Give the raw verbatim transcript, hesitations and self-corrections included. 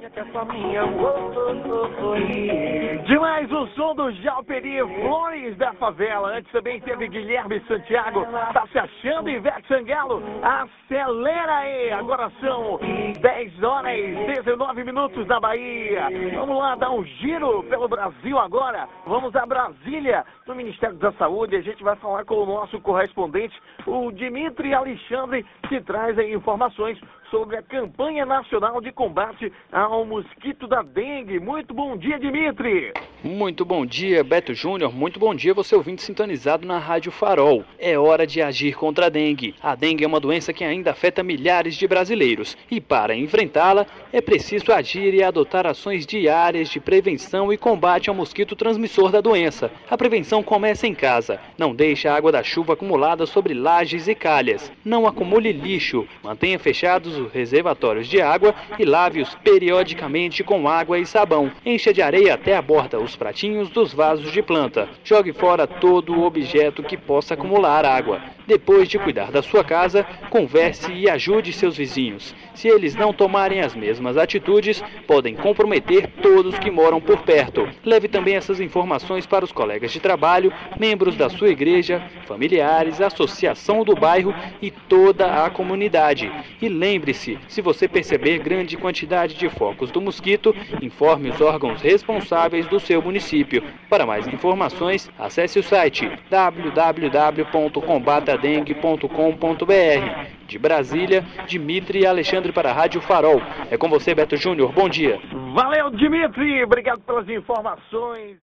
Demais o som do Jalperi, Flores da Favela. Antes também teve Guilherme Santiago, tá se achando, Ivete Sangalo. Acelera aí, agora são dez horas e dezenove minutos na Bahia. Vamos lá dar um giro pelo Brasil agora. Vamos a Brasília, no Ministério da Saúde. A gente vai falar com o nosso correspondente, o Dimitri Alexandre, que traz aí informações sobre a campanha nacional de combate ao mosquito da dengue. Muito bom dia, Dimitri! Muito bom dia, Beto Júnior. Muito bom dia, você ouvinte sintonizado na Rádio Farol. É hora de agir contra a dengue. A dengue é uma doença que ainda afeta milhares de brasileiros. E para enfrentá-la, é preciso agir e adotar ações diárias de prevenção e combate ao mosquito transmissor da doença. A prevenção começa em casa. Não deixe a água da chuva acumulada sobre lajes e calhas. Não acumule lixo. Mantenha fechados os reservatórios de água e lave-os periodicamente com água e sabão. Encha de areia até a borda os pratinhos dos vasos de planta. Jogue fora todo o objeto que possa acumular água. Depois de cuidar da sua casa, converse e ajude seus vizinhos. Se eles não tomarem as mesmas atitudes, podem comprometer todos que moram por perto. Leve também essas informações para os colegas de trabalho, membros da sua igreja, familiares, associação do bairro e toda a comunidade. E lembre-se, se você perceber grande quantidade de focos do mosquito, informe os órgãos responsáveis do seu município. Para mais informações, acesse o site w w w ponto combata dengue ponto com ponto b r. De Brasília, Dimitri Alexandre para a Rádio Farol. É com você, Beto Júnior. Bom dia. Valeu, Dimitri. Obrigado pelas informações.